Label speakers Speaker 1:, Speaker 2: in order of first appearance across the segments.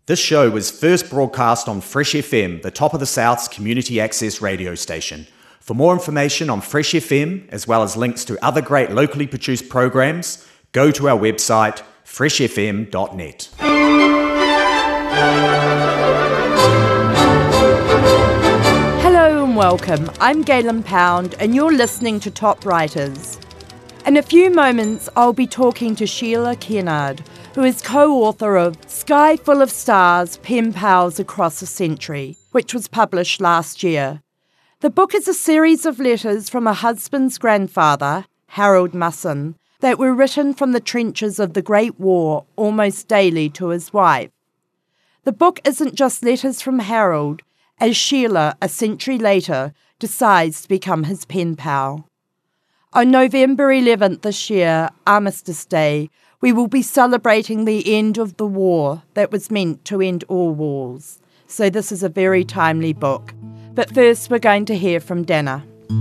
Speaker 1: This show was first broadcast on Fresh FM, the top of the South's community access radio station. For more information on Fresh FM, as well as links to other great locally produced programs, go to our website, freshfm.net.
Speaker 2: Hello and welcome. I'm Galen Pound and you're listening to Top Writers. In a few moments, I'll be talking to Sheila Kennard, who is co-author of Sky Full of Stars, Pen Pals Across a Century, which was published last year. The book is a series of letters from a husband's grandfather, Harold Musson, that were written from the trenches of the Great War almost daily to his wife. The book isn't just letters from Harold, as Sheila, a century later, decides to become his pen pal. On November 11th this year, Armistice Day, we will be celebrating the end of the war that was meant to end all wars. So this is a very timely book. But first we're going to hear from Dana.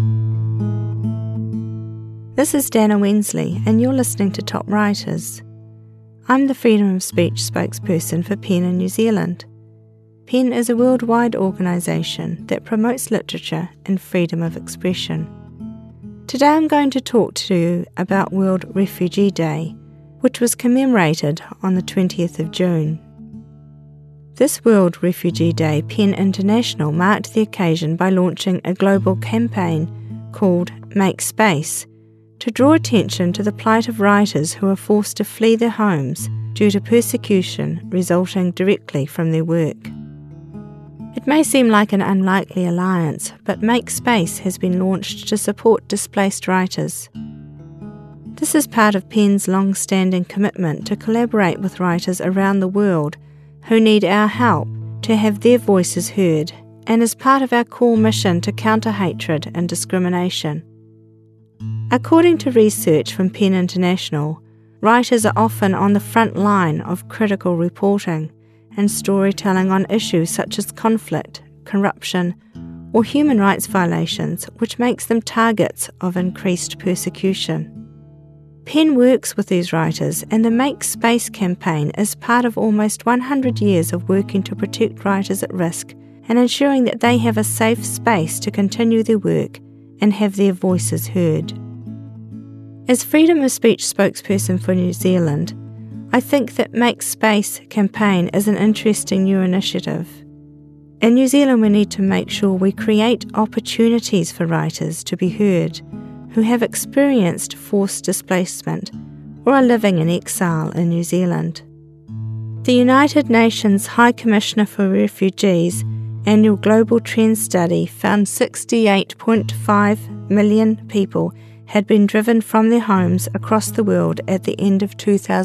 Speaker 3: This is Dana Wensley and you're listening to Top Writers. I'm the Freedom of Speech spokesperson for PEN in New Zealand. PEN is a worldwide organisation that promotes literature and freedom of expression. Today I'm going to talk to you about World Refugee Day, which was commemorated on the 20th of June. This World Refugee Day, PEN International marked the occasion by launching a global campaign called Make Space to draw attention to the plight of writers who are forced to flee their homes due to persecution resulting directly from their work. It may seem like an unlikely alliance, but Make Space has been launched to support displaced writers. This is part of PEN's long-standing commitment to collaborate with writers around the world who need our help to have their voices heard, and is part of our core mission to counter hatred and discrimination. According to research from PEN International, writers are often on the front line of critical reporting and storytelling on issues such as conflict, corruption, or human rights violations, which makes them targets of increased persecution. PEN works with these writers, and the Make Space campaign is part of almost 100 years of working to protect writers at risk and ensuring that they have a safe space to continue their work and have their voices heard. As Freedom of Speech spokesperson for New Zealand, I think that Make Space campaign is an interesting new initiative. In New Zealand, we need to make sure we create opportunities for writers to be heard who have experienced forced displacement or are living in exile in New Zealand. The United Nations High Commissioner for Refugees annual Global Trends study found 68.5 million people had been driven from their homes across the world at the end of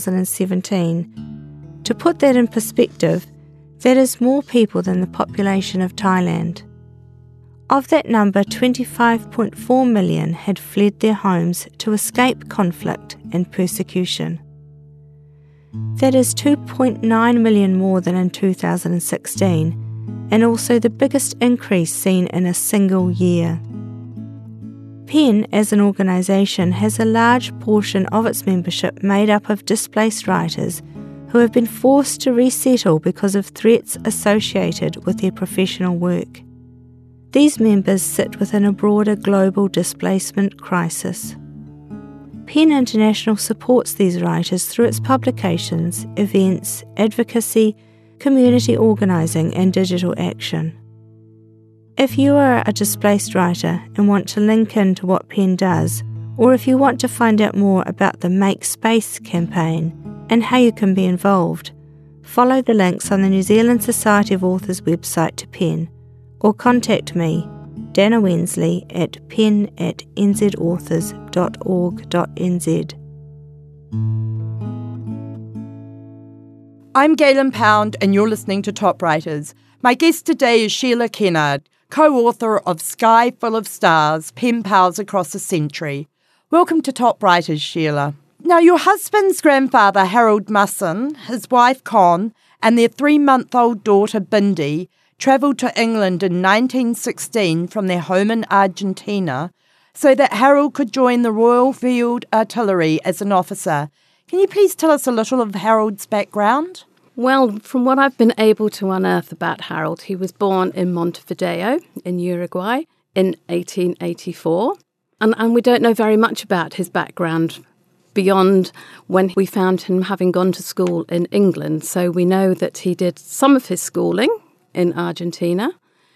Speaker 3: 2017. To put that in perspective, that is more people than the population of Thailand. Of that number, 25.4 million had fled their homes to escape conflict and persecution. That is 2.9 million more than in 2016, and also the biggest increase seen in a single year. PEN, as an organisation, has a large portion of its membership made up of displaced writers who have been forced to resettle because of threats associated with their professional work. These members sit within a broader global displacement crisis. PEN International supports these writers through its publications, events, advocacy, community organising and digital action. If you are a displaced writer and want to link into what PEN does, or if you want to find out more about the Make Space campaign and how you can be involved, follow the links on the New Zealand Society of Authors website to PEN, or contact me, Dana Wensley, at pen@nzauthors.org.nz.
Speaker 2: I'm Galen Pound and you're listening to Top Writers. My guest today is Sheila Kennard, co-author of Sky Full of Stars, Pen Pals Across a Century. Welcome to Top Writers, Sheila. Now, your husband's grandfather, Harold Musson, his wife, Con, and their 3-month-old daughter, Bindi, travelled to England in 1916 from their home in Argentina so that Harold could join the Royal Field Artillery as an officer. Can you please tell us a little of Harold's background?
Speaker 4: Well, from what I've been able to unearth about Harold, he was born in Montevideo in Uruguay in 1884. And we don't know very much about his background beyond when we found him having gone to school in England. So we know that he did some of his schooling in Argentina.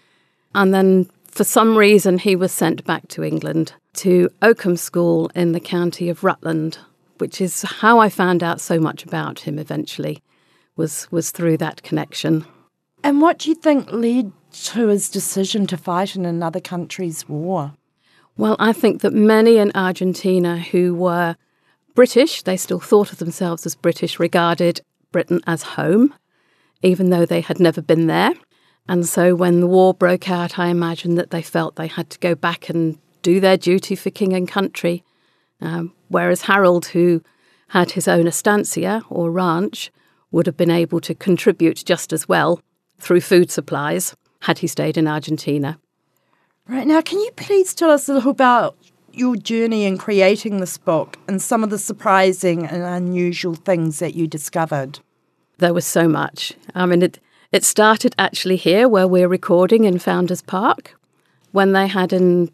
Speaker 4: And then for some reason he was sent back to England to Oakham School in the county of Rutland, which is how I found out so much about him eventually, was through that connection.
Speaker 2: And what do you think led to his decision to fight in another country's war?
Speaker 4: Well, I think that many in Argentina who were British, they still thought of themselves as British, regarded Britain as home, even though they had never been there. And so when the war broke out, I imagine that they felt they had to go back and do their duty for king and country. Whereas Harold, who had his own estancia or ranch, would have been able to contribute just as well through food supplies had he stayed in Argentina.
Speaker 2: Right, now can you please tell us a little about your journey in creating this book and some of the surprising and unusual things that you discovered?
Speaker 4: There was so much. I mean, it started actually here where we're recording in Founders Park, when they had in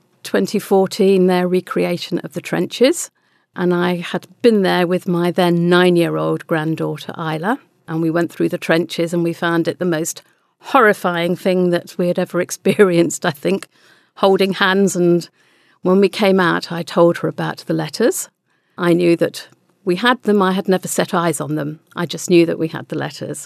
Speaker 4: 2014 their recreation of the trenches. And I had been there with my then 9-year-old granddaughter, Isla, and we went through the trenches and we found it the most horrifying thing that we had ever experienced, I think, holding hands. And when we came out, I told her about the letters. I knew that we had them. I had never set eyes on them. I just knew that we had the letters.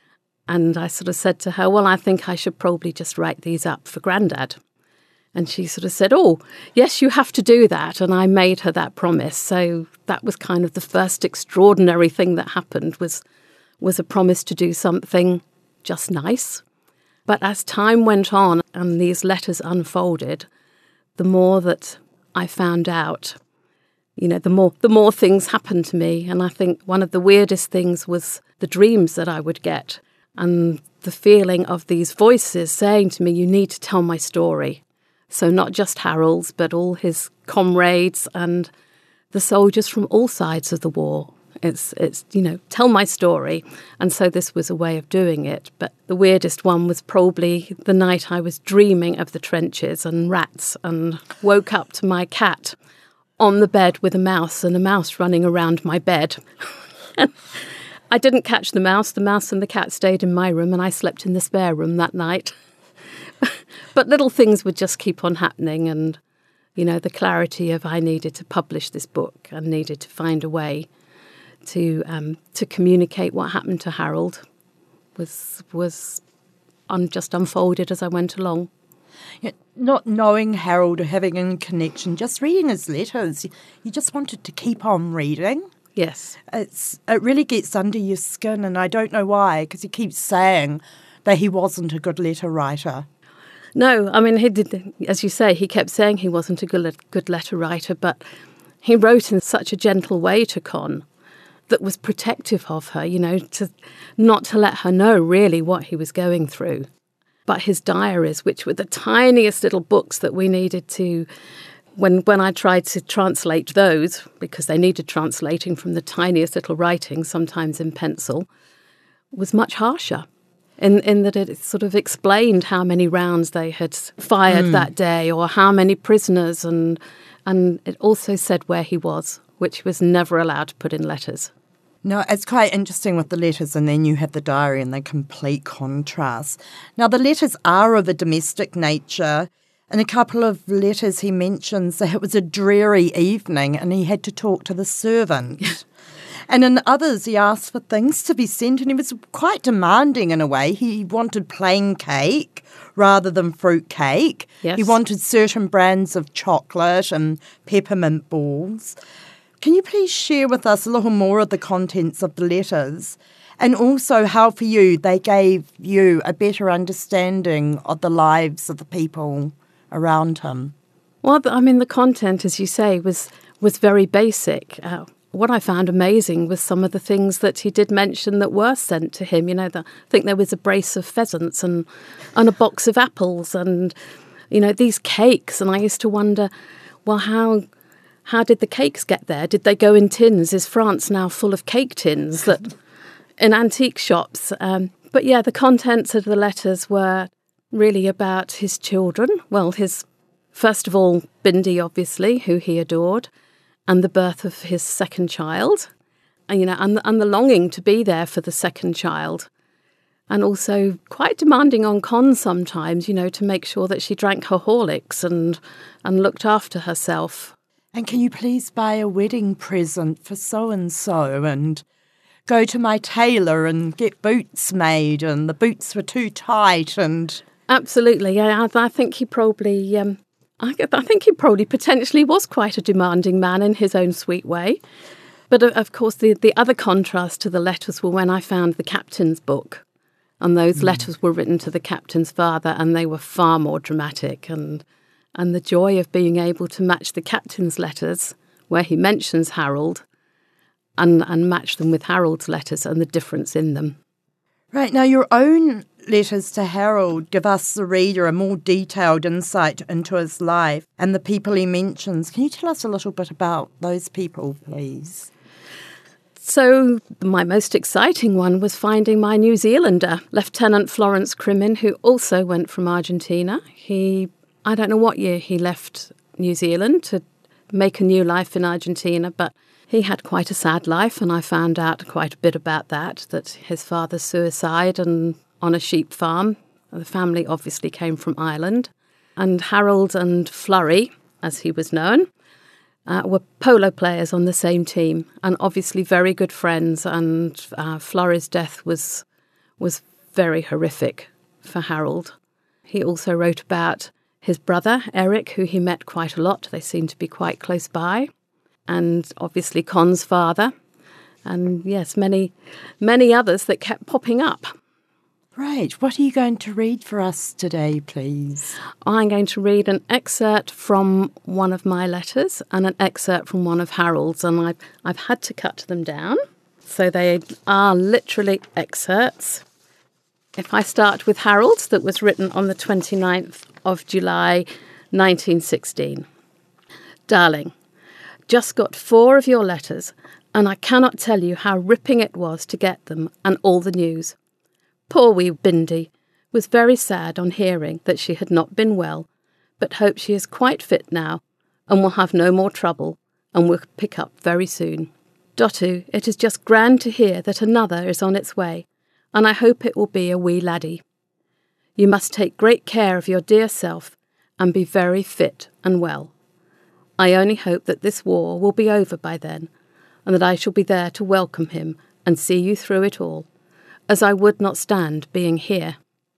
Speaker 4: And I sort of said to her, well, I think I should probably just write these up for Grandad. And she sort of said, oh, yes, you have to do that. And I made her that promise. So that was kind of the first extraordinary thing that happened, was a promise to do something just nice. But as time went on and these letters unfolded, the more that I found out, the more things happened to me. And I think one of the weirdest things was the dreams that I would get and the feeling of these voices saying to me, you need to tell my story. So not just Harold's, but all his comrades and the soldiers from all sides of the war. It's tell my story. And so this was a way of doing it. But the weirdest one was probably the night I was dreaming of the trenches and rats and woke up to my cat on the bed with a mouse and a mouse running around my bed. I didn't catch the mouse. The mouse and the cat stayed in my room and I slept in the spare room that night. But little things would just keep on happening, and, the clarity of I needed to publish this book and needed to find a way to communicate what happened to Harold was just unfolded as I went along.
Speaker 2: Not knowing Harold or having a connection, just reading his letters, you just wanted to keep on reading.
Speaker 4: Yes.
Speaker 2: It really gets under your skin, and I don't know why, because he keeps saying that he wasn't a good letter writer.
Speaker 4: No, I mean, he did, as you say, he kept saying he wasn't a good letter writer, but he wrote in such a gentle way to Con that was protective of her, not to let her know really what he was going through. But his diaries, which were the tiniest little books that we needed to, when I tried to translate those, because they needed translating from the tiniest little writing, sometimes in pencil, was much harsher. In that it sort of explained how many rounds they had fired that day or how many prisoners, and it also said where he was, which he was never allowed to put in letters.
Speaker 2: No, it's quite interesting with the letters, and then you have the diary and the complete contrast. Now, the letters are of a domestic nature. In a couple of letters he mentions that it was a dreary evening and he had to talk to the servant. And in others, he asked for things to be sent, and he was quite demanding in a way. He wanted plain cake rather than fruit cake.
Speaker 4: Yes.
Speaker 2: He wanted certain brands of chocolate and peppermint balls. Can you please share with us a little more of the contents of the letters, and also how for you they gave you a better understanding of the lives of the people around him?
Speaker 4: Well, I mean, the content, as you say, was very basic. What I found amazing was some of the things that he did mention that were sent to him. I think there was a brace of pheasants and a box of apples and, these cakes. And I used to wonder, well, how did the cakes get there? Did they go in tins? Is France now full of cake tins? That in antique shops. But yeah, the contents of the letters were really about his children. Well, first of all, Bindi, obviously, who he adored, and the birth of his second child, and the longing to be there for the second child. And also quite demanding on Con sometimes, to make sure that she drank her Horlicks and looked after herself.
Speaker 2: And can you please buy a wedding present for so-and-so and go to my tailor and get boots made and the boots were too tight and...
Speaker 4: Absolutely, yeah. I think he probably... I think he probably potentially was quite a demanding man in his own sweet way. But of course, the other contrast to the letters were when I found the captain's book. And those letters were written to the captain's father, and they were far more dramatic. And the joy of being able to match the captain's letters, where he mentions Harold, and match them with Harold's letters and the difference in them.
Speaker 2: Right, now your own letters to Harold give us, the reader, a more detailed insight into his life and the people he mentions. Can you tell us a little bit about those people, please?
Speaker 4: So my most exciting one was finding my New Zealander, Lieutenant Florence Crimin, who also went from Argentina. I don't know what year he left New Zealand to make a new life in Argentina, but he had quite a sad life, and I found out quite a bit about that his father's suicide and on a sheep farm. The family obviously came from Ireland. And Harold and Flurry, as he was known, were polo players on the same team and obviously very good friends. And Flurry's death was very horrific for Harold. He also wrote about his brother, Eric, who he met quite a lot. They seemed to be quite close by. And obviously Con's father. And yes, many, many others that kept popping up.
Speaker 2: Right. What are you going to read for us today, please?
Speaker 4: I'm going to read an excerpt from one of my letters and an excerpt from one of Harold's, and I've had to cut them down. So they are literally excerpts. If I start with Harold's, that was written on the 29th of July, 1916. Darling, just got 4 of your letters, and I cannot tell you how ripping it was to get them and all the news. Poor wee Bindi was very sad on hearing that she had not been well, but hopes she is quite fit now and will have no more trouble and will pick up very soon. Dottu, it is just grand to hear that another is on its way, and I hope it will be a wee laddie. You must take great care of your dear self and be very fit and well. I only hope that this war will be over by then, and that I shall be there to welcome him and see you through it all, as I would not stand being here.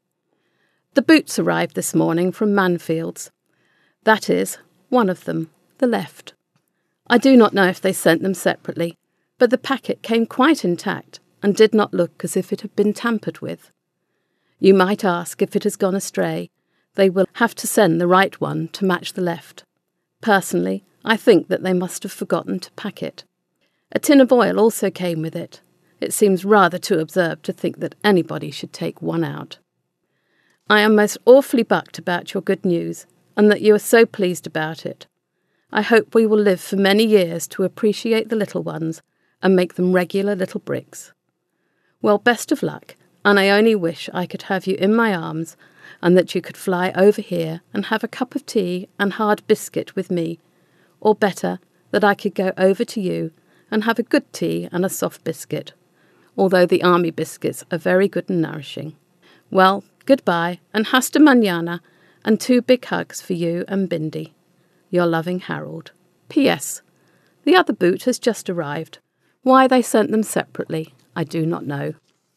Speaker 4: The boots arrived this morning from Manfields. That is, one of them, the left. I do not know if they sent them separately, but the packet came quite intact and did not look as if it had been tampered with. You might ask if it has gone astray. They will have to send the right one to match the left. Personally, I think that they must have forgotten to pack it. A tin of oil also came with it. It seems rather too absurd to think that anybody should take one out. I am most awfully bucked about your good news, and that you are so pleased about it. I hope we will live for many years to appreciate the little ones and make them regular little bricks. Well, best of luck, and I only wish I could have you in my arms, and that you could fly over here and have a cup of tea and hard biscuit with me, or better, that I could go over to you and have a good tea and a soft biscuit, although the army biscuits are very good and nourishing. Well, goodbye, and hasta mañana, and 2 big hugs for you and Bindi. Your loving Harold. P.S. The other boot has just arrived. Why they sent them separately, I do not know.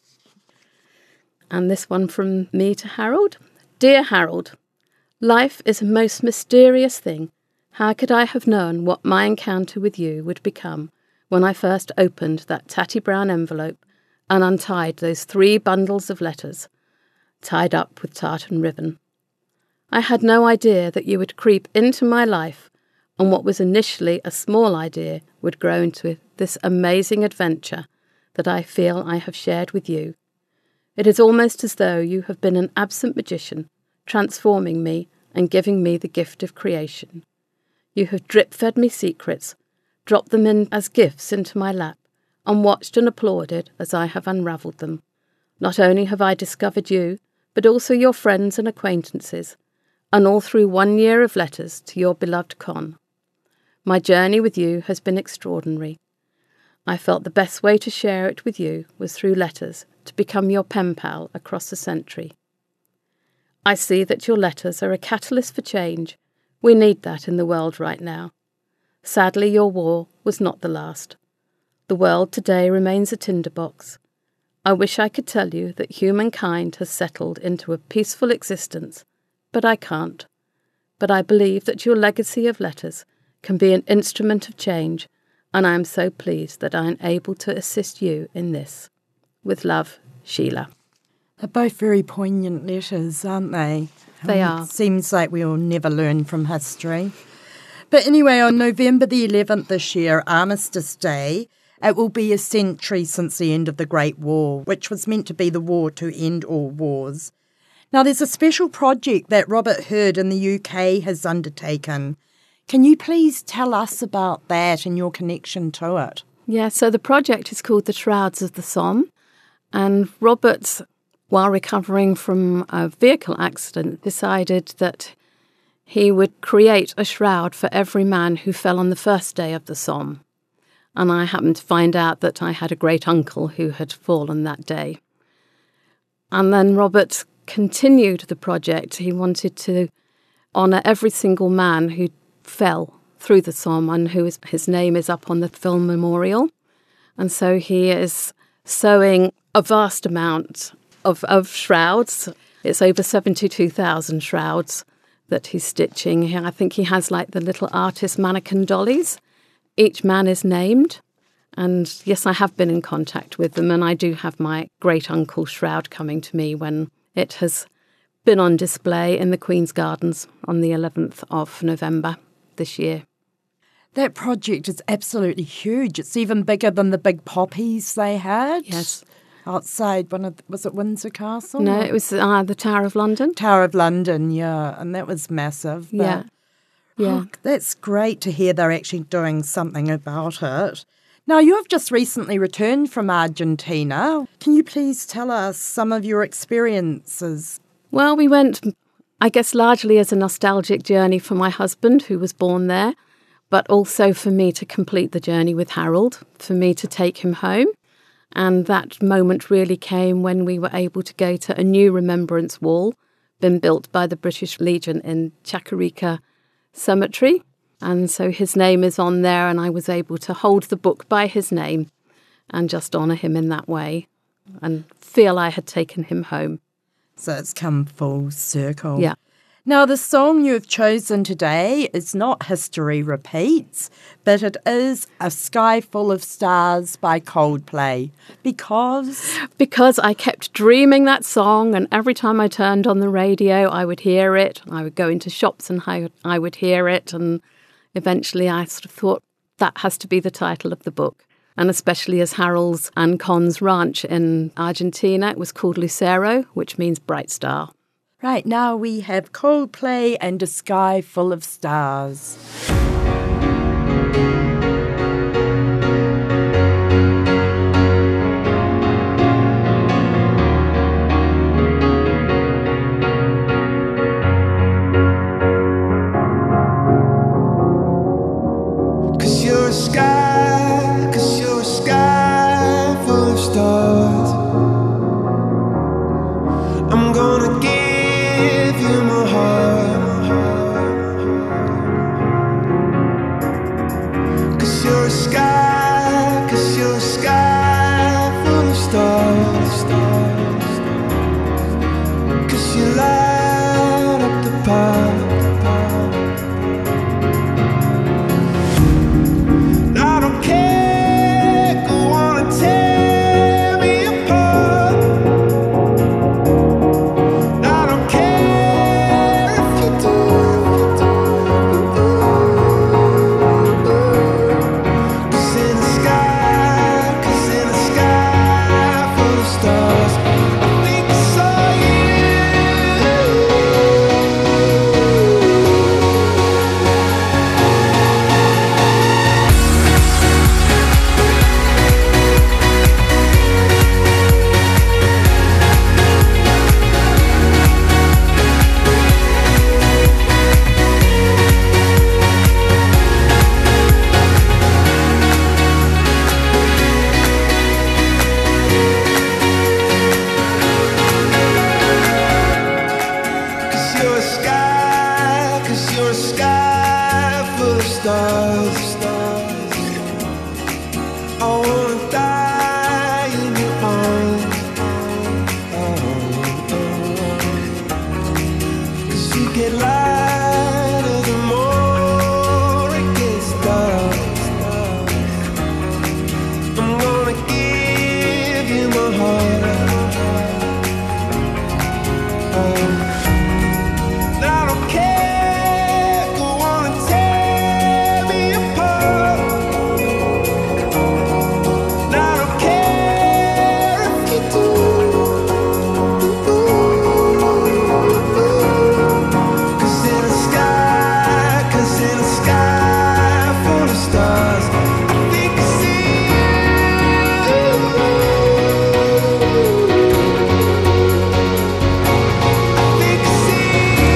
Speaker 4: And this one from me to Harold. Dear Harold, life is a most mysterious thing. How could I have known what my encounter with you would become when I first opened that tatty brown envelope and untied those 3 bundles of letters, tied up with tartan ribbon? I had no idea that you would creep into my life, and what was initially a small idea would grow into this amazing adventure that I feel I have shared with you. It is almost as though you have been an absent magician, transforming me and giving me the gift of creation. You have drip-fed me secrets, dropped them in as gifts into my lap, and watched and applauded as I have unravelled them. Not only have I discovered you, but also your friends and acquaintances, and all through 1 year of letters to your beloved Con. My journey with you has been extraordinary. I felt the best way to share it with you was through letters, to become your pen pal across the century. I see that your letters are a catalyst for change. We need that in the world right now. Sadly, your war was not the last. The world today remains a tinderbox. I wish I could tell you that humankind has settled into a peaceful existence, but I can't. But I believe that your legacy of letters can be an instrument of change, and I am so pleased that I am able to assist you in this. With love, Sheila.
Speaker 2: They're both very poignant letters, aren't they?
Speaker 4: They are.
Speaker 2: It seems like we'll never learn from history. But anyway, on November the 11th this year, Armistice Day, it will be a century since the end of the Great War, which was meant to be the war to end all wars. Now, there's a special project that Robert Hurd in the UK has undertaken. Can you please tell us about that and your connection to it?
Speaker 4: Yeah, so the project is called the Shrouds of the Somme, and Robert, while recovering from a vehicle accident, decided that he would create a shroud for every man who fell on the first day of the Somme. And I happened to find out that I had a great uncle who had fallen that day. And then Robert continued the project. He wanted to honour every single man who fell through the Somme and his name is up on the film memorial. And so he is sewing a vast amount of shrouds. It's over 72,000 shrouds that he's stitching. I think he has like the little artist mannequin dollies. Each man is named. And yes, I have been in contact with them, and I do have my great uncle's shroud coming to me when it has been on display in the Queen's Gardens on the 11th of November this year.
Speaker 2: That project is absolutely huge. It's even bigger than the big poppies they had.
Speaker 4: Yes.
Speaker 2: Outside was it Windsor Castle?
Speaker 4: No, it was the Tower of London.
Speaker 2: Tower of London, yeah, and that was massive. But,
Speaker 4: yeah.
Speaker 2: That's great to hear they're actually doing something about it. Now, you have just recently returned from Argentina. Can you please tell us some of your experiences?
Speaker 4: Well, we went, I guess, largely as a nostalgic journey for my husband, who was born there, but also for me to complete the journey with Harold, for me to take him home. And that moment really came when we were able to go to a new remembrance wall, been built by the British Legion in Chacarita Cemetery. And so his name is on there, and I was able to hold the book by his name and just honour him in that way and feel I had taken him home.
Speaker 2: So it's come full circle.
Speaker 4: Yeah.
Speaker 2: Now, the song you have chosen today is not History Repeats, but it is A Sky Full of Stars by Coldplay. Because
Speaker 4: I kept dreaming that song, and every time I turned on the radio, I would hear it. I would go into shops and I would hear it, and eventually I sort of thought that has to be the title of the book. And especially as Harold's and Con's ranch in Argentina, it was called Lucero, which means bright star.
Speaker 2: Right, now we have Coldplay and A Sky Full of Stars.
Speaker 5: Cause you're a sky full of stars. I'm gonna give you my heart. Cause you're a sky full of stars. Cause you light up the path. I don't care, go on and tear me apart. I don't care if get lighter the more it gets dark. I'm gonna give you my heart. I don't care, go on and tear me apart. I don't care if you do. 'Cause in a sky full of stars, I think I see you. I think I see you.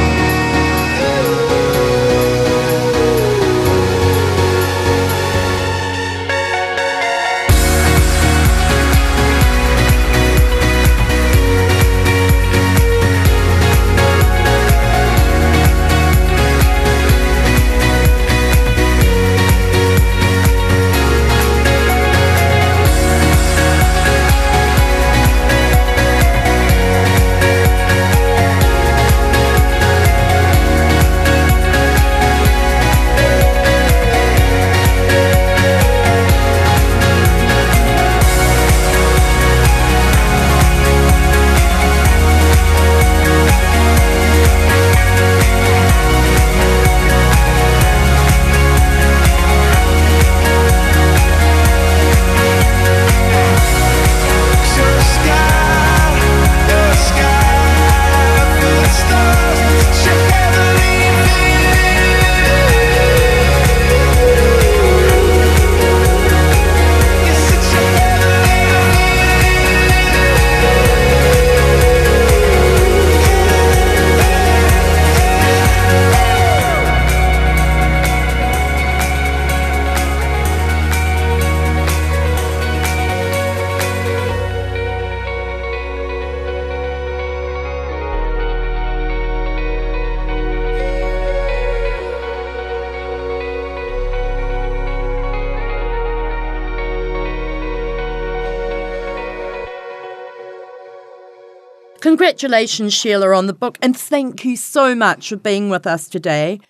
Speaker 2: Congratulations, Sheila, on the book, and thank you so much for being with us today.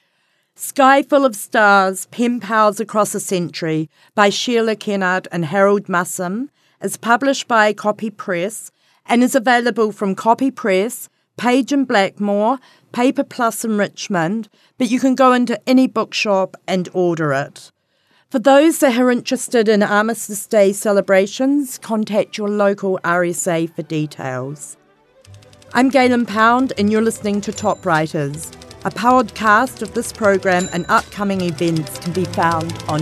Speaker 2: Sky Full of Stars, Pen Pals Across a Century by Sheila Kennard and Harold Mussam is published by Copy Press and is available from Copy Press, Page and Blackmore, Paper Plus in Richmond, but you can go into any bookshop and order it. For those that are interested in Armistice Day celebrations, contact your local RSA for details. I'm Galen Pound and you're listening to Top Writers. A podcast of this program and upcoming events can be found on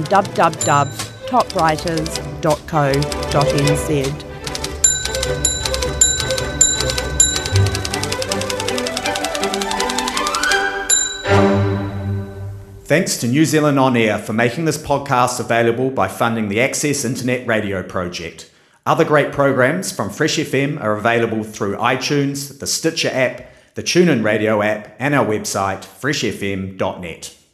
Speaker 2: www.topwriters.co.nz.
Speaker 1: Thanks to New Zealand On Air for making this podcast available by funding the Access Internet Radio Project. Other great programs from Fresh FM are available through iTunes, the Stitcher app, the TuneIn Radio app, and our website, freshfm.net.